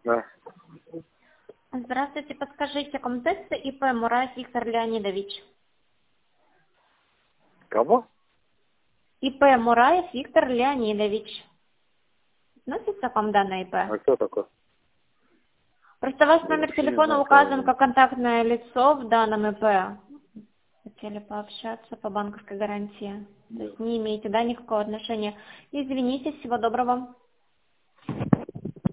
Да. Здравствуйте, подскажите, комтекста ИП Мураев Виктор Леонидович. Кого? ИП Мураев Виктор Леонидович. Относится к вам данное ИП? А кто такой? Просто ваш Я номер вообще не телефона знаю, указан кого. как контактное лицо в данном ИП. Хотели пообщаться по банковской гарантии. То есть не имеете, да, никакого отношения. Извините, всего доброго.